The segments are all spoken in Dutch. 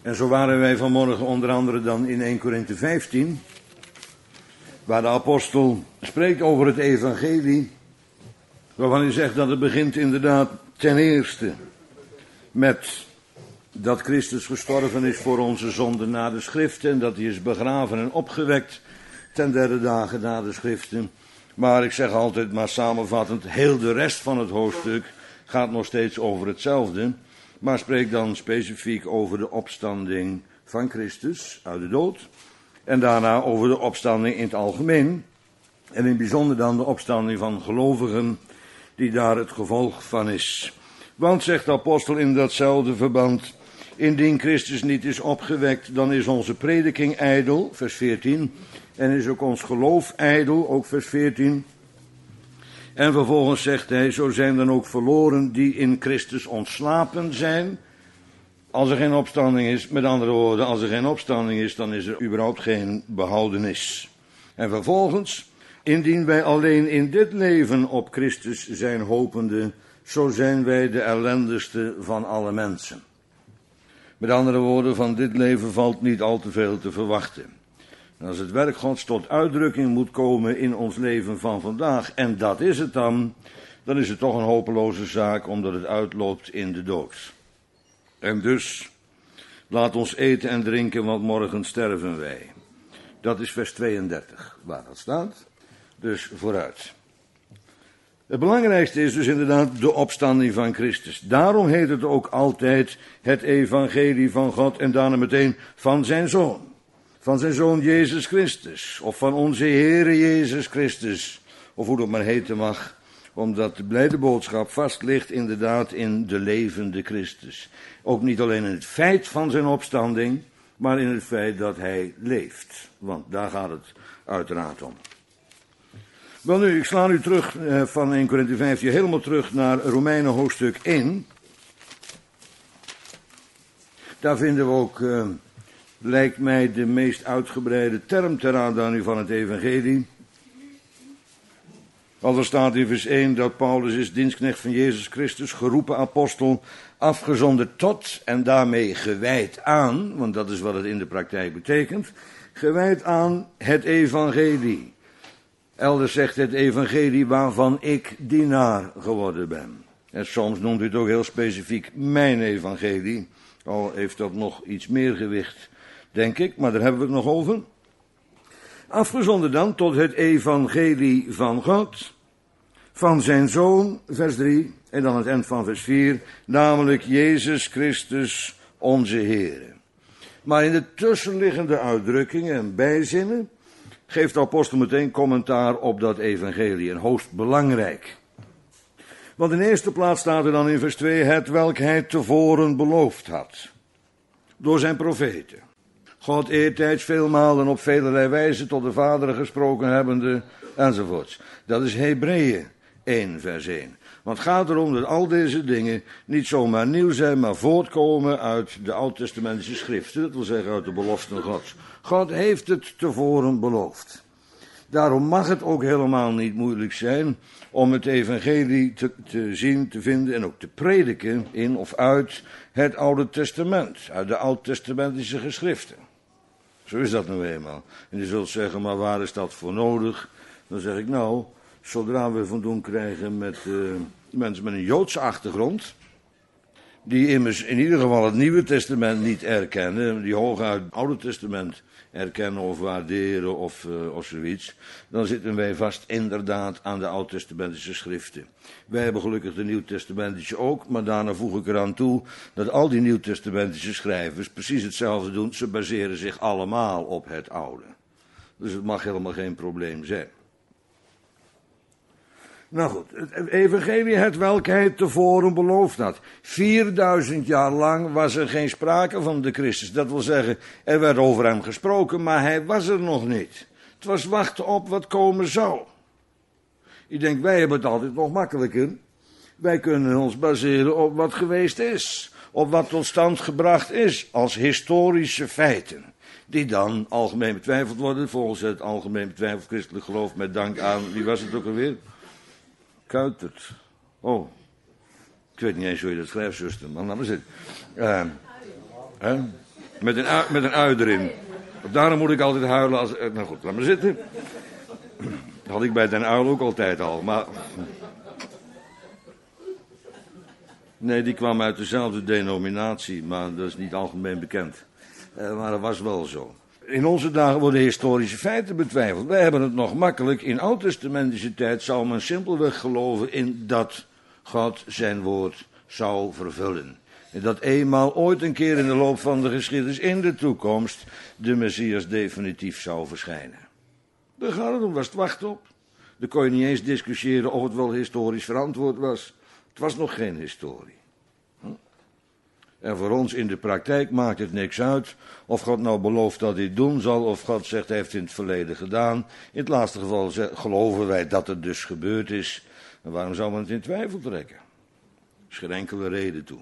En zo waren wij vanmorgen onder andere dan in 1 Korinthe 15, waar de apostel spreekt over het evangelie, waarvan hij zegt dat het begint inderdaad ten eerste met dat Christus gestorven is voor onze zonden na de schriften, en dat hij is begraven en opgewekt ten derde dagen na de schriften. Maar ik zeg altijd maar samenvattend, heel de rest van het hoofdstuk gaat nog steeds over hetzelfde, maar spreekt dan specifiek over de opstanding van Christus uit de dood en daarna over de opstanding in het algemeen en in het bijzonder dan de opstanding van gelovigen die daar het gevolg van is. Want, zegt de apostel in datzelfde verband, indien Christus niet is opgewekt, dan is onze prediking ijdel, vers 14, en is ook ons geloof ijdel, ook vers 14. En vervolgens zegt hij, zo zijn dan ook verloren die in Christus ontslapen zijn, als er geen opstanding is. Met andere woorden, als er geen opstanding is, dan is er überhaupt geen behoudenis. En vervolgens, indien wij alleen in dit leven op Christus zijn hopende, zo zijn wij de ellendigste van alle mensen. Met andere woorden, van dit leven valt niet al te veel te verwachten. En als het werk Gods tot uitdrukking moet komen in ons leven van vandaag, en dat is het dan is het toch een hopeloze zaak, omdat het uitloopt in de dood. En dus, laat ons eten en drinken, want morgen sterven wij. Dat is vers 32, waar dat staat. Dus vooruit. Het belangrijkste is dus inderdaad de opstanding van Christus. Daarom heet het ook altijd het evangelie van God en daarna meteen van zijn Zoon. Van zijn Zoon Jezus Christus, of van onze Heere Jezus Christus, of hoe dat maar heten mag, omdat de blijde boodschap vast ligt inderdaad in de levende Christus. Ook niet alleen in het feit van zijn opstanding, maar in het feit dat hij leeft. Want daar gaat het uiteraard om. Wel nu, ik sla nu terug van 1 Korinthe 15 helemaal terug naar Romeinen hoofdstuk 1. Daar vinden we ook, lijkt mij, de meest uitgebreide term ter aanduiding van het evangelie. Als er staat in vers 1 dat Paulus is dienstknecht van Jezus Christus, geroepen apostel, afgezonderd tot en daarmee gewijd aan, want dat is wat het in de praktijk betekent, gewijd aan het evangelie. Elders zegt het evangelie waarvan ik dienaar geworden ben. En soms noemt u het ook heel specifiek mijn evangelie. Al heeft dat nog iets meer gewicht, denk ik, maar daar hebben we het nog over. Afgezonderd dan tot het evangelie van God, van zijn Zoon, vers 3, en dan het eind van vers 4, namelijk Jezus Christus, onze Heere. Maar in de tussenliggende uitdrukkingen en bijzinnen geeft de apostel meteen commentaar op dat evangelie, en hoogst belangrijk. Want in eerste plaats staat er dan in vers 2, het welk hij tevoren beloofd had, door zijn profeten. God eertijds veelmaal en op velerlei wijze tot de vaderen gesproken hebbende, enzovoorts. Dat is Hebreeën 1, vers 1. Want het gaat erom dat al deze dingen niet zomaar nieuw zijn, maar voortkomen uit de oud-testamentische schriften. Dat wil zeggen uit de beloften Gods. God heeft het tevoren beloofd. Daarom mag het ook helemaal niet moeilijk zijn om het evangelie te zien, te vinden en ook te prediken in of uit het Oude Testament, uit de oud-testamentische geschriften. Zo is dat nou eenmaal. En je zult zeggen, maar waar is dat voor nodig? Dan zeg ik, nou, zodra we van doen krijgen met mensen met een Joodse achtergrond, die immers in ieder geval het Nieuwe Testament niet erkennen, die hooguit het Oude Testament erkennen of waarderen of zoiets, dan zitten wij vast inderdaad aan de oud-testamentische schriften. Wij hebben gelukkig de nieuw-testamentische ook, maar daarna voeg ik eraan toe dat al die nieuw-testamentische schrijvers precies hetzelfde doen. Ze baseren zich allemaal op het oude. Dus het mag helemaal geen probleem zijn. Nou goed, het evangelie het welk hij tevoren beloofd had. 4000 jaar lang was er geen sprake van de Christus. Dat wil zeggen, er werd over hem gesproken, maar hij was er nog niet. Het was wachten op wat komen zou. Ik denk, wij hebben het altijd nog makkelijker. Wij kunnen ons baseren op wat geweest is. Op wat tot stand gebracht is als historische feiten. Die dan algemeen betwijfeld worden, volgens het algemeen betwijfeld christelijk geloof met dank aan, wie was het ook alweer? Kuitert. Oh, ik weet niet eens hoe je dat schrijft, zuster, maar laat maar zitten. Met een ui erin. Daarom moet ik altijd huilen als... Nou goed, laat maar zitten. Dat had ik bij Den Uil ook altijd al, maar... Nee, die kwam uit dezelfde denominatie, maar dat is niet algemeen bekend. Maar dat was wel zo. In onze dagen worden historische feiten betwijfeld. Wij hebben het nog makkelijk. In oud-testamentische tijd zou men simpelweg geloven in dat God zijn woord zou vervullen. En dat eenmaal ooit een keer in de loop van de geschiedenis in de toekomst de Messias definitief zou verschijnen. Daar gaat het om, was het wacht op. Dan kon je niet eens discussiëren of het wel historisch verantwoord was. Het was nog geen historie. En voor ons in de praktijk maakt het niks uit of God nou belooft dat hij het doen zal, of God zegt hij heeft het in het verleden gedaan. In het laatste geval geloven wij dat het dus gebeurd is. En waarom zou men het in twijfel trekken? Er is geen enkele reden toe.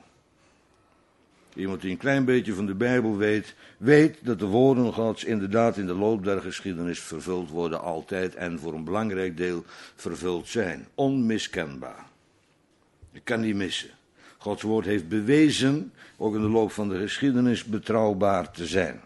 Iemand die een klein beetje van de Bijbel weet dat de woorden Gods inderdaad in de loop der geschiedenis vervuld worden altijd en voor een belangrijk deel vervuld zijn. Onmiskenbaar. Je kan niet missen. Gods woord heeft bewezen, ook in de loop van de geschiedenis, betrouwbaar te zijn.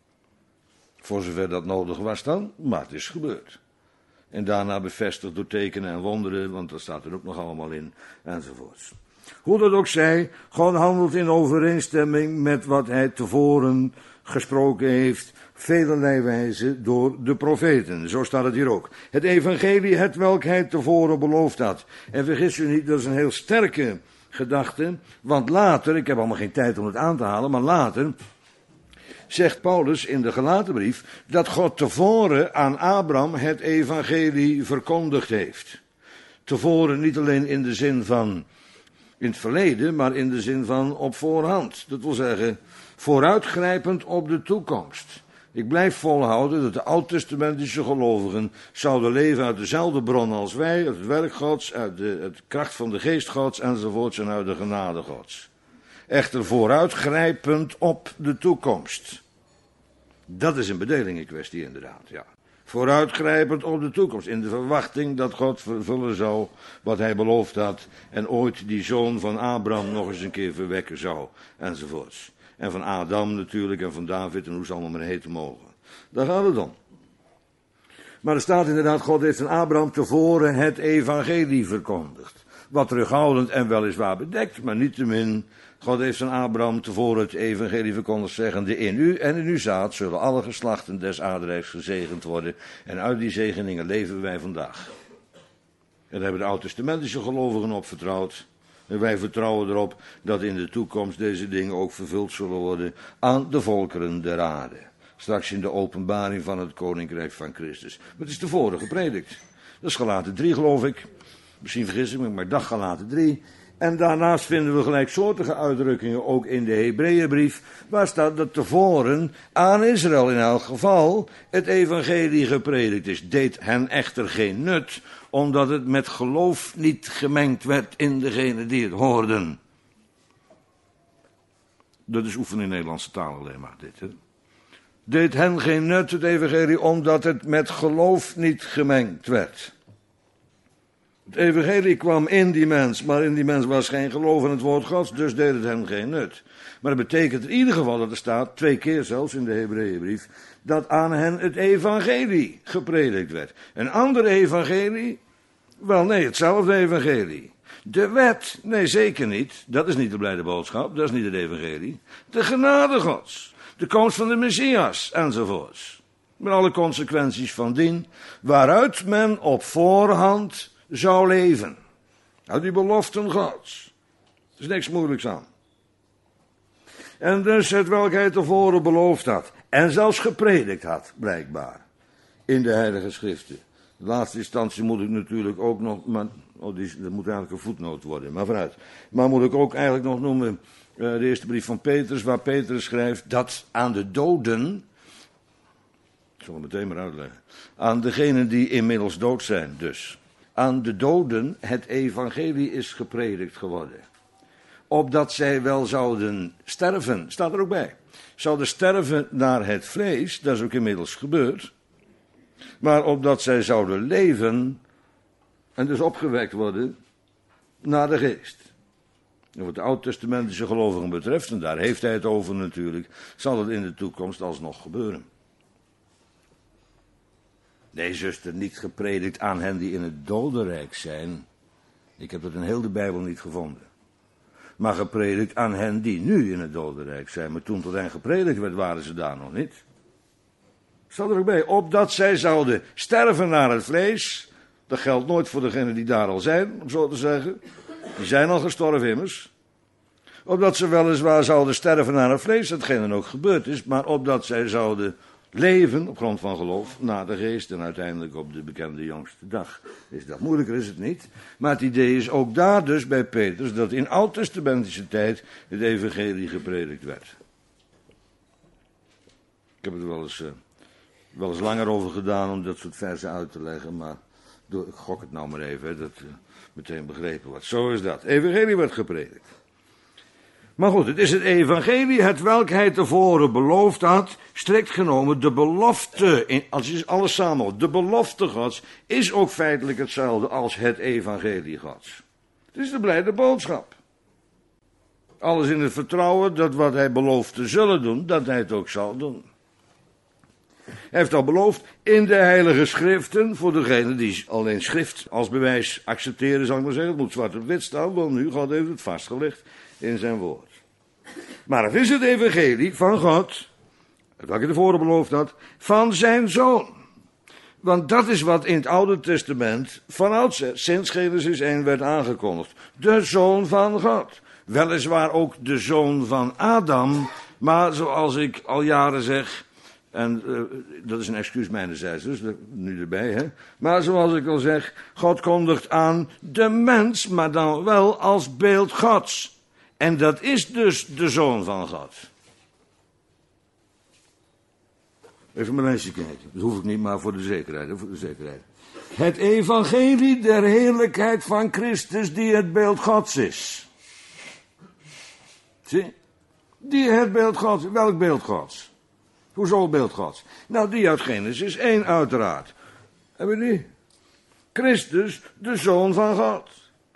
Voor zover dat nodig was dan, maar het is gebeurd. En daarna bevestigd door tekenen en wonderen, want dat staat er ook nog allemaal in, enzovoorts. Hoe dat ook zij, God handelt in overeenstemming met wat hij tevoren gesproken heeft, velerlei wijze door de profeten. Zo staat het hier ook. Het evangelie, het welk hij tevoren beloofd had. En vergis u niet, dat is een heel sterke gedachte, want later, ik heb allemaal geen tijd om het aan te halen, maar later zegt Paulus in de Galatenbrief dat God tevoren aan Abraham het evangelie verkondigd heeft. Tevoren niet alleen in de zin van in het verleden, maar in de zin van op voorhand. Dat wil zeggen, vooruitgrijpend op de toekomst. Ik blijf volhouden dat de oud-testamentische gelovigen zouden leven uit dezelfde bron als wij, uit het werk Gods, uit de kracht van de geest Gods enzovoorts en uit de genade Gods. Echter vooruitgrijpend op de toekomst. Dat is een bedelingenkwestie inderdaad, ja. Vooruitgrijpend op de toekomst, in de verwachting dat God vervullen zou wat hij beloofd had en ooit die zoon van Abraham nog eens een keer verwekken zou, enzovoorts. En van Adam natuurlijk en van David en hoe ze allemaal maar heten mogen. Daar gaat het om. Maar er staat inderdaad, God heeft aan Abraham tevoren het evangelie verkondigd. Wat terughoudend en weliswaar bedekt, maar niettemin, God heeft aan Abraham tevoren het evangelie verkondigd, zeggende, in u en in uw zaad zullen alle geslachten des aardrijks gezegend worden. En uit die zegeningen leven wij vandaag. En daar hebben de oud-testamentische gelovigen op vertrouwd. En wij vertrouwen erop dat in de toekomst deze dingen ook vervuld zullen worden aan de volkeren der aarde. Straks in de openbaring van het koninkrijk van Christus. Maar het is tevoren gepredikt. Dat is Galaten 3 geloof ik. Misschien vergis ik me, maar dag Galaten 3. En daarnaast vinden we gelijksoortige uitdrukkingen ook in de Hebreeënbrief, waar staat dat tevoren aan Israël in elk geval het evangelie gepredikt is. Deed hen echter geen nut, omdat het met geloof niet gemengd werd in degenen die het hoorden. Dat is oefenen in Nederlandse taal alleen maar dit, hè. Deed hen geen nut, het evangelie, omdat het met geloof niet gemengd werd. Het evangelie kwam in die mens, maar in die mens was geen geloof in het woord Gods, dus deed het hem geen nut. Maar dat betekent in ieder geval dat er staat, 2 keer zelfs in de Hebreeënbrief, dat aan hen het evangelie gepredikt werd. Een ander evangelie? Wel nee, hetzelfde evangelie. De wet? Nee, zeker niet. Dat is niet de blijde boodschap, dat is niet het evangelie. De genade Gods, de komst van de Messias, enzovoorts. Met alle consequenties van dien, waaruit men op voorhand zou leven. Uit die beloften Gods. Er is niks moeilijks aan. En dus het welk hij tevoren beloofd had. En zelfs gepredikt had, blijkbaar. In de Heilige Schriften. In laatste instantie moet ik natuurlijk ook nog, maar, dat moet eigenlijk een voetnoot worden, maar vooruit. Maar moet ik ook eigenlijk nog noemen, de eerste brief van Petrus, waar Petrus schrijft dat aan de doden, ik zal het meteen maar uitleggen, aan degenen die inmiddels dood zijn dus, aan de doden het evangelie is gepredikt geworden. Opdat zij wel zouden sterven, staat er ook bij. Zouden sterven naar het vlees, dat is ook inmiddels gebeurd. Maar opdat zij zouden leven en dus opgewekt worden naar de geest. En wat de oud-testamentische gelovigen betreft, en daar heeft hij het over natuurlijk, zal het in de toekomst alsnog gebeuren. Nee, zuster, niet gepredikt aan hen die in het dodenrijk zijn. Ik heb dat in heel de Bijbel niet gevonden. Maar gepredikt aan hen die nu in het dodenrijk zijn. Maar toen tot hen gepredikt werd, waren ze daar nog niet. Staat er ook bij, opdat zij zouden sterven naar het vlees. Dat geldt nooit voor degenen die daar al zijn, om zo te zeggen. Die zijn al gestorven immers. Opdat ze weliswaar zouden sterven naar het vlees, datgene dan ook gebeurd is. Maar opdat zij zouden leven op grond van geloof naar de geest en uiteindelijk op de bekende jongste dag. Is dat moeilijker, is het niet. Maar het idee is ook daar dus bij Petrus dat in oud-testamentische tijd het evangelie gepredikt werd. Ik heb het wel eens langer over gedaan om dat soort versen uit te leggen, maar ik gok het nou maar even, dat meteen begrepen wordt. Zo is dat. Evangelie werd gepredikt. Maar goed, het is het evangelie, het welk hij tevoren beloofd had, strikt genomen de belofte, als je alles samenhoudt, de belofte Gods is ook feitelijk hetzelfde als het evangelie Gods. Het is de blijde boodschap. Alles in het vertrouwen dat wat hij belooft te zullen doen, dat hij het ook zal doen. Hij heeft al beloofd in de heilige schriften, voor degenen die alleen schrift als bewijs accepteren, zal ik maar zeggen, het moet zwart op wit staan, want nu God heeft het vastgelegd in zijn woord. Maar het is het evangelie van God, wat ik tevoren beloofd had, van zijn zoon. Want dat is wat in het Oude Testament van oudsher, sinds Genesis 1 werd aangekondigd. De zoon van God. Weliswaar ook de zoon van Adam, maar zoals ik al jaren zeg, en dat is een excuus mijnerzijds, dus nu erbij, hè. Maar zoals ik al zeg, God kondigt aan de mens, maar dan wel als beeld Gods. En dat is dus de zoon van God. Even mijn lijstje kijken. Dat hoef ik niet, maar voor de zekerheid. Voor de zekerheid. Het evangelie der heerlijkheid van Christus die het beeld Gods is. Zie? Die het beeld Gods. Welk beeld Gods? Hoezo beeld Gods? Nou, die uit Genesis 1 uiteraard. Hebben we die? Christus, de zoon van God.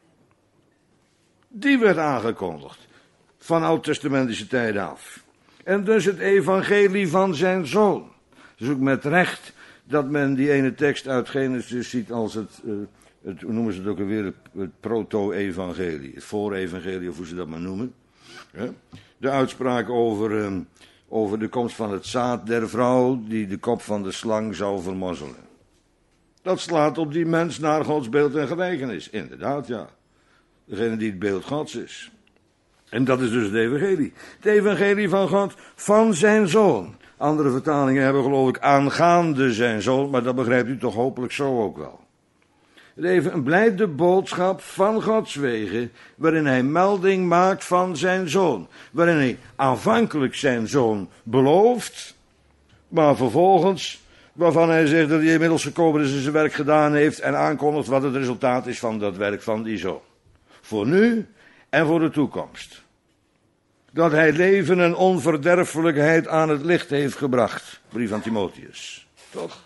Die werd aangekondigd. Van oud-testamentische tijden af. En dus het evangelie van zijn zoon. Dus ook met recht dat men die ene tekst uit Genesis ziet als hoe noemen ze het ook alweer, het proto-evangelie. Het voor-evangelie, of hoe ze dat maar noemen. De uitspraak over de komst van het zaad der vrouw die de kop van de slang zou vermorzelen. Dat slaat op die mens naar Gods beeld en gelijkenis. Inderdaad, ja. Degene die het beeld Gods is. En dat is dus het evangelie. Het evangelie van God, van zijn zoon. Andere vertalingen hebben geloof ik aangaande zijn zoon, maar dat begrijpt u toch hopelijk zo ook wel. Een blijde boodschap van Gods wegen, waarin hij melding maakt van zijn zoon. Waarin hij aanvankelijk zijn zoon belooft, maar vervolgens, waarvan hij zegt dat hij inmiddels gekomen is en zijn werk gedaan heeft en aankondigt wat het resultaat is van dat werk van die zoon. Voor nu en voor de toekomst. Dat hij leven en onverderfelijkheid aan het licht heeft gebracht. Brief aan Timotheus. Toch?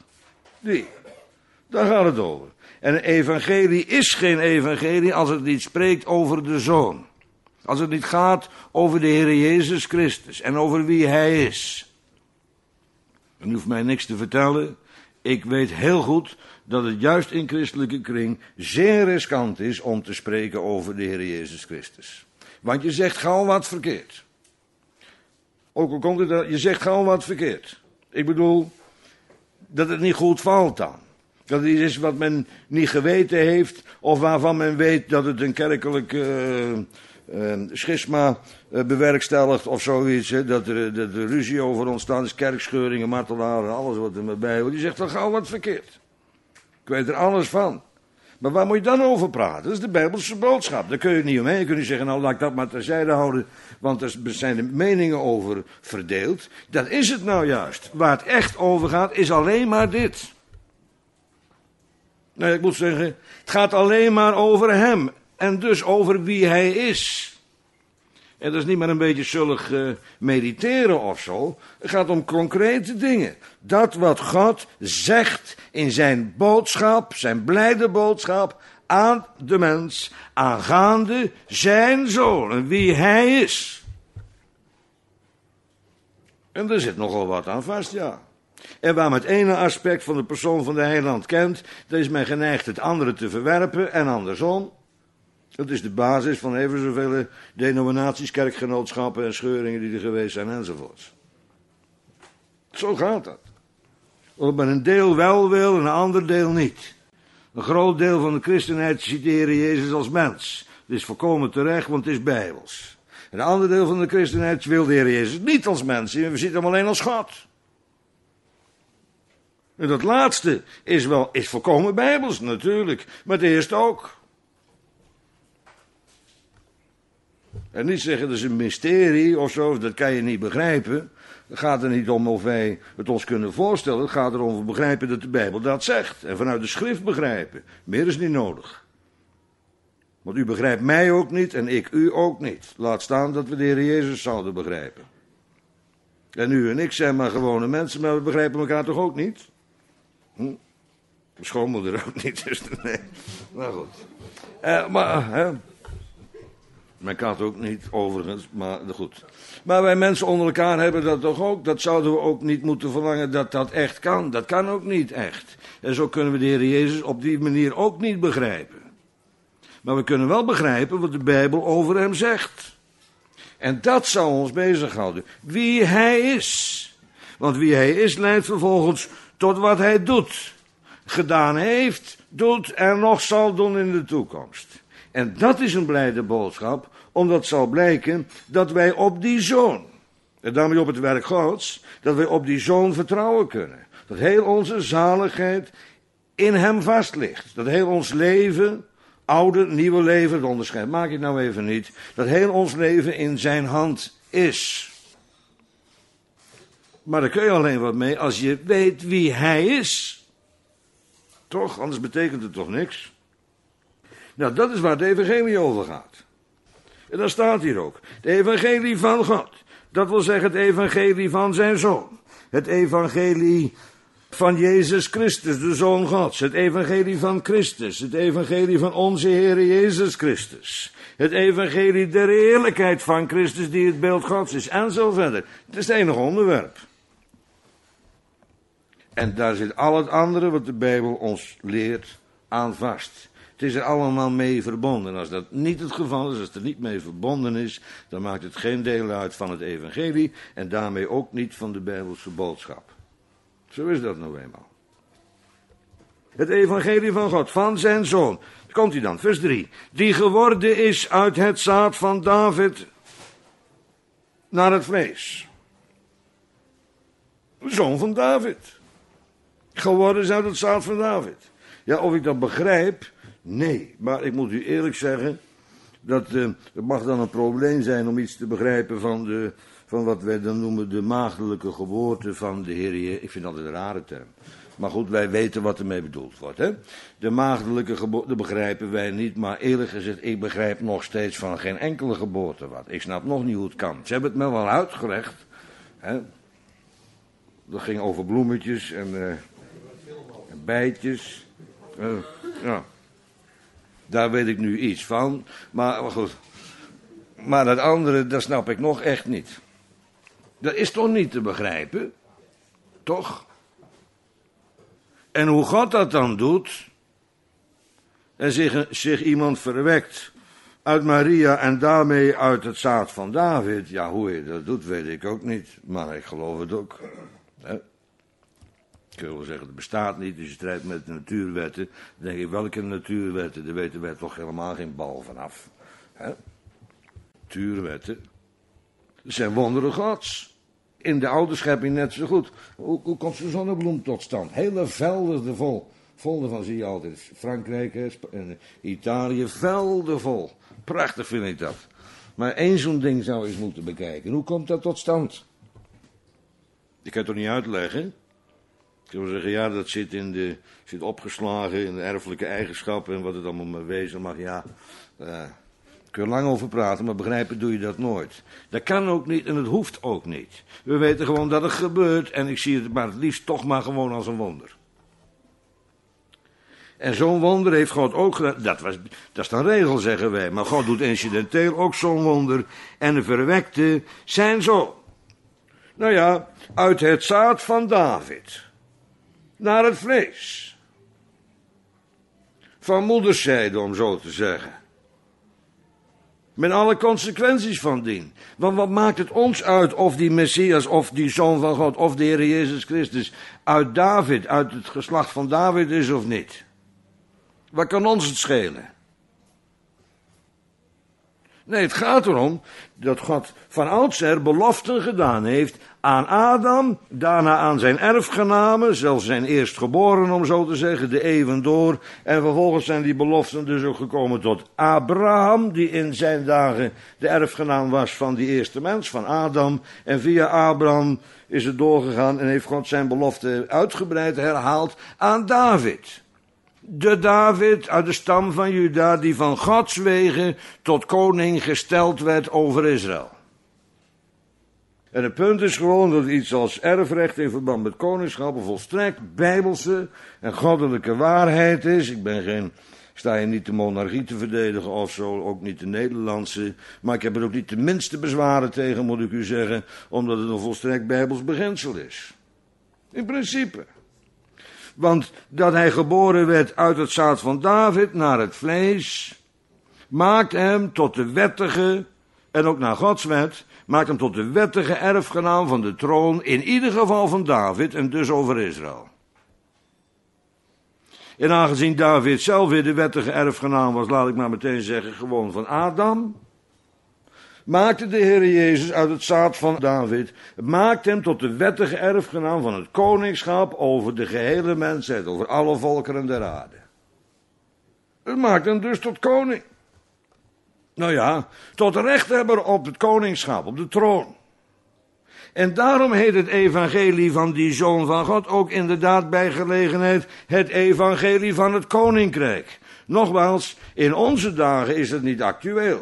Daar gaat het over. En een evangelie is geen evangelie als het niet spreekt over de Zoon. Als het niet gaat over de Heer Jezus Christus en over wie Hij is. En u hoeft mij niks te vertellen. Ik weet heel goed dat het juist in christelijke kring zeer riskant is om te spreken over de Heer Jezus Christus. Want je zegt gauw wat verkeerd. Ook al komt het, je zegt gauw wat verkeerd. Ik bedoel, dat het niet goed valt dan. Dat het iets is wat men niet geweten heeft, of waarvan men weet dat het een kerkelijk schisma bewerkstelligt of zoiets. Hè, dat er ruzie over ontstaan is, kerkscheuringen, martelaren, alles wat er maar bij hoort. Die zegt dan gauw wat verkeerd. Ik weet er alles van. Maar waar moet je dan over praten? Dat is de Bijbelse boodschap. Daar kun je niet omheen. Je kunt niet zeggen, nou laat ik dat maar terzijde houden, want er zijn de meningen over verdeeld. Dat is het nou juist. Waar het echt over gaat, is alleen maar dit. Nee, ik moet zeggen, het gaat alleen maar over hem. En dus over wie hij is. En dat is niet maar een beetje zullig mediteren of zo. Het gaat om concrete dingen. Dat wat God zegt in zijn boodschap, zijn blijde boodschap aan de mens aangaande zijn zoon en wie hij is. En er zit nogal wat aan vast, ja. En waar men het ene aspect van de persoon van de heiland kent, dan is men geneigd het andere te verwerpen en andersom. Dat is de basis van even zoveel denominaties, kerkgenootschappen en scheuringen die er geweest zijn enzovoorts. Zo gaat dat. Omdat men een deel wel wil en een ander deel niet. Een groot deel van de christenheid ziet de Heer Jezus als mens. Dat is volkomen terecht, want het is bijbels. En een ander deel van de christenheid wil de Heer Jezus niet als mens zien, we zien hem alleen als God. En dat laatste is volkomen bijbels, natuurlijk, maar het eerste ook. En niet zeggen dat is een mysterie of zo, dat kan je niet begrijpen. Het gaat er niet om of wij het ons kunnen voorstellen. Het gaat erom of we begrijpen dat de Bijbel dat zegt. En vanuit de schrift begrijpen. Meer is niet nodig. Want u begrijpt mij ook niet en ik u ook niet. Laat staan dat we de Heer Jezus zouden begrijpen. En u en ik zijn maar gewone mensen, maar we begrijpen elkaar toch ook niet? Mijn schoonmoeder ook niet, dus nee. Nou goed. Mijn kat ook niet, overigens, maar goed. Maar wij mensen onder elkaar hebben dat toch ook. Dat zouden we ook niet moeten verlangen dat dat echt kan. Dat kan ook niet echt. En zo kunnen we de Heer Jezus op die manier ook niet begrijpen. Maar we kunnen wel begrijpen wat de Bijbel over hem zegt. En dat zou ons bezighouden. Wie hij is. Want wie hij is leidt vervolgens tot wat hij doet. Gedaan heeft, doet en nog zal doen in de toekomst. En dat is een blijde boodschap, omdat zal blijken dat wij op die zoon, en daarmee op het werk Gods, dat wij op die zoon vertrouwen kunnen. Dat heel onze zaligheid in hem vast ligt. Dat heel ons leven, oude, nieuwe leven, het onderscheid maak ik nou even niet, dat heel ons leven in zijn hand is. Maar daar kun je alleen wat mee als je weet wie hij is. Toch? Anders betekent het toch niks? Nou, dat is waar het evangelie over gaat. En dat staat hier ook. Het evangelie van God. Dat wil zeggen het evangelie van zijn zoon. Het evangelie van Jezus Christus, de Zoon Gods. Het evangelie van Christus. Het evangelie van onze Heer Jezus Christus. Het evangelie der heerlijkheid van Christus die het beeld Gods is. En zo verder. Het is het enige onderwerp. En daar zit al het andere wat de Bijbel ons leert aan vast. Het is er allemaal mee verbonden. Als dat niet het geval is, als het er niet mee verbonden is, dan maakt het geen deel uit van het evangelie en daarmee ook niet van de Bijbelse boodschap. Zo is dat nou eenmaal. Het evangelie van God, van zijn zoon. Komt hij dan, vers 3. Die geworden is uit het zaad van David naar het vlees. De zoon van David. Geworden is uit het zaad van David. Ja, of ik dat begrijp? Nee, maar ik moet u eerlijk zeggen, dat het mag dan een probleem zijn om iets te begrijpen van wat wij dan noemen de maagdelijke geboorte van de Heer Jezus. Ik vind dat een rare term. Maar goed, wij weten wat ermee bedoeld wordt. Hè? De maagdelijke geboorte, dat begrijpen wij niet, maar eerlijk gezegd, ik begrijp nog steeds van geen enkele geboorte wat. Ik snap nog niet hoe het kan. Ze hebben het me wel uitgelegd. Hè? Dat ging over bloemetjes en bijtjes. Ja. Daar weet ik nu iets van. Maar goed. Maar dat andere, dat snap ik nog echt niet. Dat is toch niet te begrijpen? Toch? En hoe God dat dan doet. En zich iemand verwekt uit Maria en daarmee uit het zaad van David. Ja, hoe je dat doet, weet ik ook niet. Maar ik geloof het ook. Hè? Ik wil wel zeggen, het bestaat niet, dus je strijdt met de natuurwetten. Dan denk ik, welke natuurwetten? Daar weten wij toch helemaal geen bal vanaf. Hè? Natuurwetten. Dat zijn wonderen Gods. In de oude schepping net zo goed. Hoe komt zo'n zonnebloem tot stand? Hele velden vol. Vol ervan zie je altijd. Frankrijk en Italië, velden vol. Prachtig vind ik dat. Maar één zo'n ding zou je eens moeten bekijken. Hoe komt dat tot stand? Ik kan het toch niet uitleggen? Ik zou zeggen, ja, dat zit opgeslagen in de erfelijke eigenschappen en wat het allemaal maar wezen mag. Ja, kun je lang over praten, maar begrijpen doe je dat nooit. Dat kan ook niet en het hoeft ook niet. We weten gewoon dat het gebeurt en ik zie het maar het liefst toch maar gewoon als een wonder. En zo'n wonder heeft God ook gedaan. Dat is dan regel, zeggen wij. Maar God doet incidenteel ook zo'n wonder. En de verwekte zijn zo. Nou ja, uit het zaad van David. Naar het vlees. Van moederszijde, om zo te zeggen. Met alle consequenties van dien. Want wat maakt het ons uit of die Messias, of die Zoon van God, of de Heer Jezus Christus uit David, uit het geslacht van David is of niet? Wat kan ons het schelen? Nee, het gaat erom dat God van oudsher beloften gedaan heeft aan Adam, daarna aan zijn erfgenamen, zelfs zijn eerstgeboren om zo te zeggen, de eeuwen door. En vervolgens zijn die beloften dus ook gekomen tot Abraham, die in zijn dagen de erfgenaam was van die eerste mens, van Adam. En via Abraham is het doorgegaan en heeft God zijn belofte uitgebreid herhaald aan David. De David uit de stam van Juda, die van Gods wegen tot koning gesteld werd over Israël. En het punt is gewoon dat iets als erfrecht in verband met koningschap een volstrekt bijbelse en goddelijke waarheid is. Ik sta hier niet de monarchie te verdedigen of zo, ook niet de Nederlandse. Maar ik heb er ook niet de minste bezwaren tegen, moet ik u zeggen, omdat het een volstrekt bijbels beginsel is. In principe. Want dat hij geboren werd uit het zaad van David naar het vlees, maakt hem tot de wettige, en ook naar Gods wet, maakt hem tot de wettige erfgenaam van de troon, in ieder geval van David en dus over Israël. En aangezien David zelf weer de wettige erfgenaam was, laat ik maar meteen zeggen, gewoon van Adam, maakte de Heer Jezus uit het zaad van David, maakt hem tot de wettige erfgenaam van het koningschap over de gehele mensheid, over alle volkeren der aarde. Het maakt hem dus tot koning. Nou ja, tot rechthebber op het koningschap, op de troon. En daarom heet het evangelie van die Zoon van God ook inderdaad bij gelegenheid het evangelie van het koninkrijk. Nogmaals, in onze dagen is het niet actueel.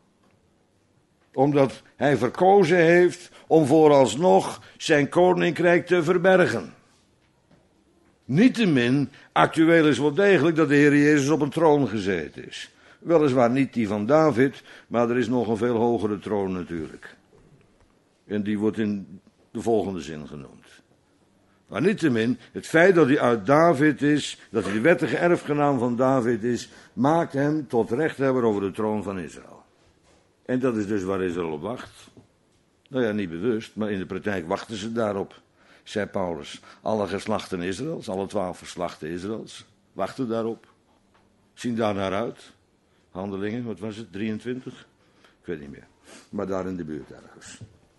Omdat hij verkozen heeft om vooralsnog zijn koninkrijk te verbergen. Niettemin, actueel is wel degelijk dat de Heer Jezus op een troon gezeten is. Weliswaar niet die van David, maar er is nog een veel hogere troon natuurlijk. En die wordt in de volgende zin genoemd. Maar niettemin, het feit dat hij uit David is, dat hij de wettige erfgenaam van David is, maakt hem tot rechthebber over de troon van Israël. En dat is dus waar Israël op wacht. Nou ja, niet bewust, maar in de praktijk wachten ze daarop, zei Paulus. Alle geslachten Israëls, alle 12 geslachten Israëls, wachten daarop. Zien daar naar uit. Handelingen, wat was het, 23? Ik weet niet meer. Maar daar in de buurt ergens.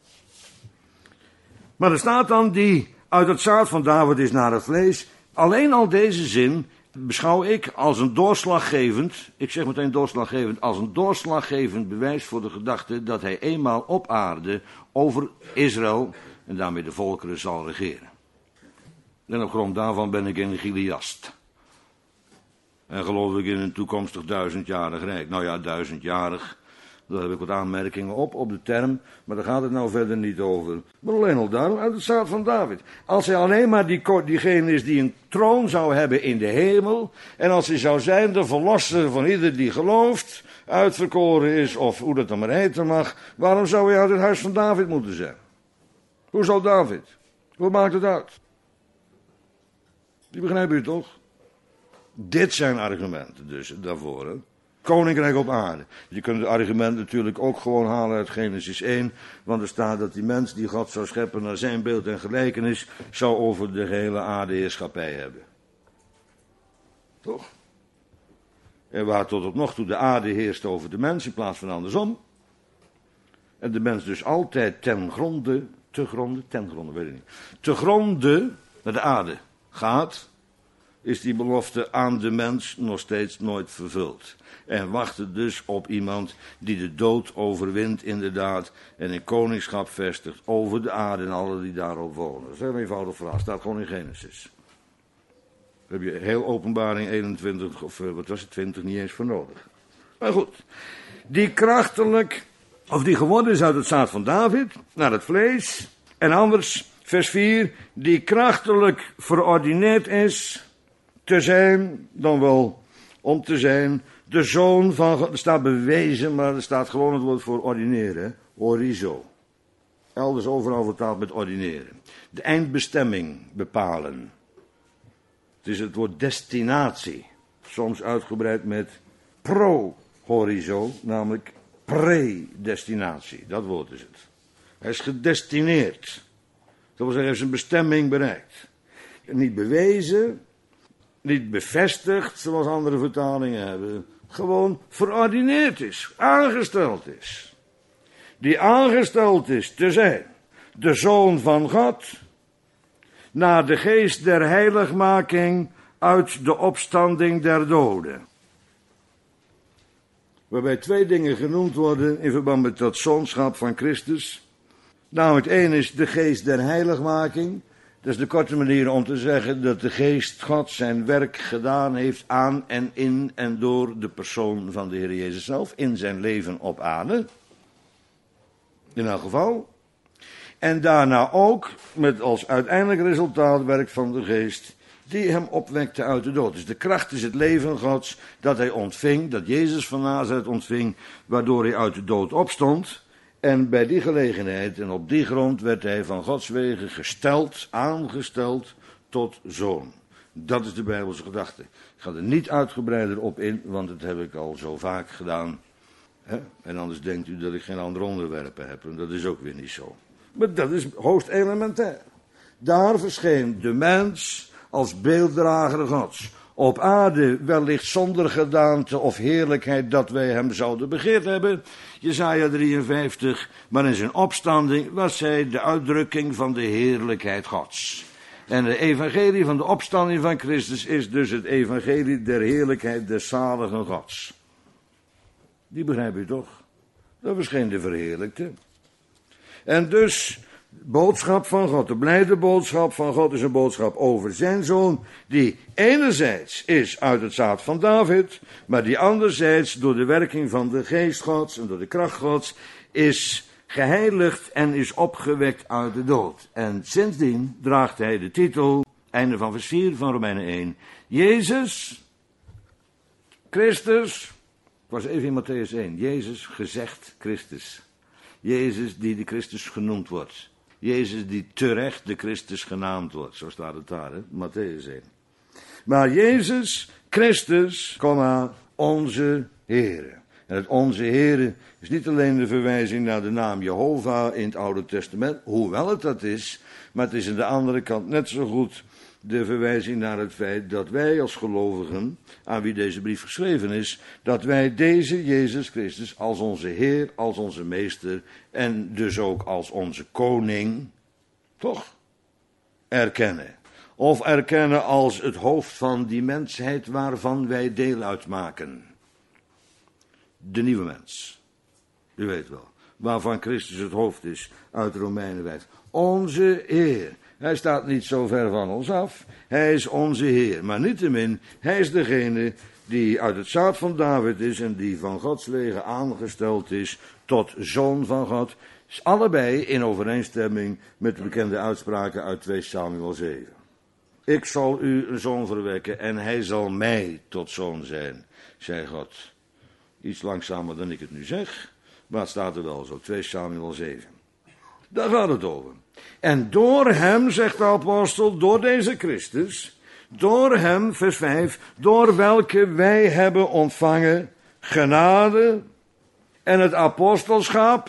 Maar er staat dan die uit het zaad van David is naar het vlees. Alleen al deze zin beschouw ik als een doorslaggevend, ik zeg meteen doorslaggevend, als een doorslaggevend bewijs voor de gedachte dat hij eenmaal op aarde over Israël en daarmee de volkeren zal regeren. En op grond daarvan ben ik een Gileast. En geloof ik in een toekomstig 1000-jarig rijk. Nou ja, 1000-jarig, daar heb ik wat aanmerkingen op de term, maar daar gaat het nou verder niet over. Maar alleen al daarom uit het zaad van David. Als hij alleen maar diegene is die een troon zou hebben in de hemel, en als hij zou zijn de verlosser van ieder die gelooft, uitverkoren is, of hoe dat dan maar heten mag, waarom zou hij uit het huis van David moeten zijn? Hoe zal David? Hoe maakt het uit? Die begrijpen u toch? Dit zijn argumenten dus daarvoor. Hè? Koninkrijk op aarde. Je kunt het argument natuurlijk ook gewoon halen uit Genesis 1. Want er staat dat die mens die God zou scheppen naar zijn beeld en gelijkenis, zou over de gehele aarde heerschappij hebben. Toch? En waar tot op nog toe de aarde heerst over de mens in plaats van andersom. En de mens dus altijd ten gronde naar de aarde gaat, is die belofte aan de mens nog steeds nooit vervuld. En wachten dus op iemand die de dood overwint inderdaad en een koningschap vestigt over de aarde en alle die daarop wonen. Dat is een eenvoudig verhaal, staat gewoon in Genesis. Daar heb je heel Openbaring 21, of wat was het, 20 niet eens voor nodig. Maar goed, die krachtelijk, of die geworden is uit het zaad van David, naar het vlees, en anders, vers 4, die krachtelijk verordineerd is te zijn, dan wel om te zijn, de zoon van God. Er staat bewezen, maar er staat gewoon het woord voor ordineren, orizo. Elders overal vertaald met ordineren. De eindbestemming bepalen. Het is het woord destinatie, soms uitgebreid met pro-horizo, namelijk predestinatie. Dat woord is het. Hij is gedestineerd. Dat wil zeggen, hij heeft zijn bestemming bereikt. Niet bewezen, niet bevestigd, zoals andere vertalingen hebben. Gewoon verordineerd is, aangesteld is. Die aangesteld is te zijn de Zoon van God, naar de geest der heiligmaking uit de opstanding der doden. Waarbij twee dingen genoemd worden in verband met dat zoonschap van Christus. Namelijk, één is de geest der heiligmaking. Dat is de korte manier om te zeggen dat de geest God zijn werk gedaan heeft aan en in en door de persoon van de Heer Jezus zelf, in zijn leven op aarde. In elk geval. En daarna ook met als uiteindelijk resultaat werk van de geest die hem opwekte uit de dood. Dus de kracht is het leven Gods dat hij ontving, dat Jezus van Nazareth ontving, waardoor hij uit de dood opstond. En bij die gelegenheid en op die grond werd hij van Gods wegen gesteld, aangesteld tot zoon. Dat is de Bijbelse gedachte. Ik ga er niet uitgebreider op in, want dat heb ik al zo vaak gedaan. En anders denkt u dat ik geen andere onderwerpen heb. En dat is ook weer niet zo. Maar dat is hoogst elementair. Daar verscheen de mens als beelddrager Gods. Op aarde wellicht zonder gedaante of heerlijkheid dat wij hem zouden begeerd hebben. Jesaja 53, maar in zijn opstanding was hij de uitdrukking van de heerlijkheid Gods. En het evangelie van de opstanding van Christus is dus het evangelie der heerlijkheid des zaligen Gods. Die begrijp je toch? Dat verscheen de verheerlijkte. En dus, boodschap van God, de blijde boodschap van God is een boodschap over zijn zoon, die enerzijds is uit het zaad van David, maar die anderzijds door de werking van de geest Gods en door de kracht Gods is geheiligd en is opgewekt uit de dood. En sindsdien draagt hij de titel, einde van vers 4 van Romeinen 1, Jezus, Christus, ik was even in Mattheüs 1, Jezus gezegd Christus. Jezus die de Christus genoemd wordt. Jezus die terecht de Christus genaamd wordt. Zo staat het daar, hè? Mattheüs 1. Maar Jezus Christus, onze Heere. En het onze Heere is niet alleen de verwijzing naar de naam Jehovah in het Oude Testament, hoewel het dat is, maar het is aan de andere kant net zo goed de verwijzing naar het feit dat wij als gelovigen, aan wie deze brief geschreven is, dat wij deze Jezus Christus als onze Heer, als onze Meester en dus ook als onze Koning, toch, erkennen. Of erkennen als het hoofd van die mensheid waarvan wij deel uitmaken. De nieuwe mens. U weet wel, waarvan Christus het hoofd is uit Romeinen 5. Onze Heer. Hij staat niet zo ver van ons af. Hij is onze Heer. Maar niettemin, hij is degene die uit het zaad van David is en die van Gods wegen aangesteld is tot zoon van God. Is allebei in overeenstemming met de bekende uitspraken uit 2 Samuel 7. Ik zal u een zoon verwekken en hij zal mij tot zoon zijn, zei God. Iets langzamer dan ik het nu zeg, maar het staat er wel zo, 2 Samuel 7. Daar gaat het over. En door hem, zegt de apostel, door deze Christus, door hem, vers 5, door welke wij hebben ontvangen genade en het apostelschap.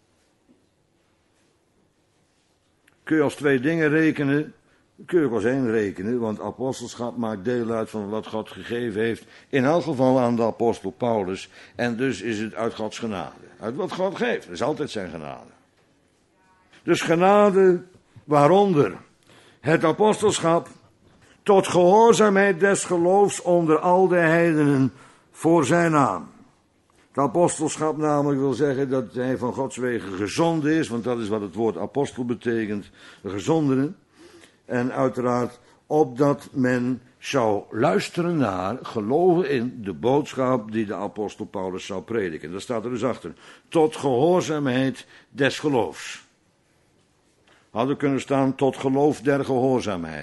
Kun je als twee dingen rekenen, kun je ook als één rekenen, want apostelschap maakt deel uit van wat God gegeven heeft, in elk geval aan de apostel Paulus, en dus is het uit Gods genade, uit wat God geeft, dat is altijd zijn genade. Dus genade, waaronder het apostelschap, tot gehoorzaamheid des geloofs onder al de heidenen voor zijn naam. Het apostelschap namelijk wil zeggen dat hij van Gods wegen gezonden is, want dat is wat het woord apostel betekent, de gezondene. En uiteraard opdat men zou luisteren naar, geloven in de boodschap die de apostel Paulus zou prediken. Dat staat er dus achter. Tot gehoorzaamheid des geloofs. Hadden kunnen staan tot geloof der gehoorzaamheid.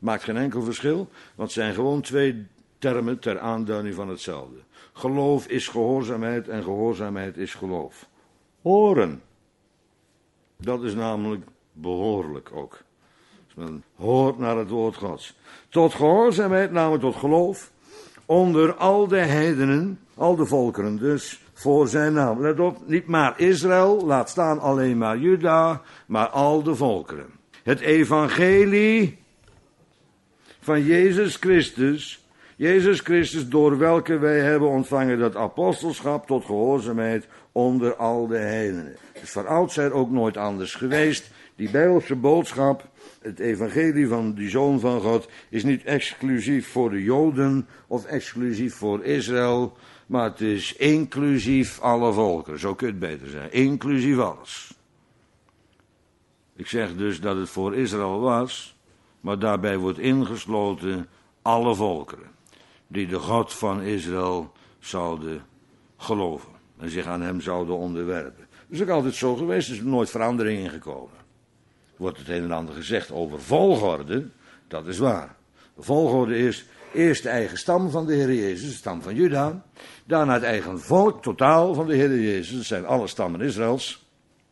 Maakt geen enkel verschil, want het zijn gewoon twee termen ter aanduiding van hetzelfde. Geloof is gehoorzaamheid en gehoorzaamheid is geloof. Horen. Dat is namelijk behoorlijk ook. Dus men hoort naar het woord Gods. Tot gehoorzaamheid, namelijk tot geloof, onder al de heidenen, al de volkeren dus, voor zijn naam. Let op, niet maar Israël, laat staan alleen maar Juda, maar al de volkeren. Het evangelie van Jezus Christus door welke wij hebben ontvangen dat apostelschap tot gehoorzaamheid onder al de heidenen. Het is van oudsher ook nooit anders geweest. Die Bijbelse boodschap, het evangelie van die Zoon van God, is niet exclusief voor de Joden of exclusief voor Israël, maar het is inclusief alle volkeren. Zo kun je het beter zeggen. Inclusief alles. Ik zeg dus dat het voor Israël was, maar daarbij wordt ingesloten alle volkeren die de God van Israël zouden geloven en zich aan hem zouden onderwerpen. Dat is ook altijd zo geweest, er is nooit verandering in gekomen. Er wordt het een en ander gezegd over volgorde, dat is waar. De volgorde is eerst de eigen stam van de Heer Jezus, de stam van Juda, daarna het eigen volk, totaal van de Heer Jezus, dat zijn alle stammen Israëls,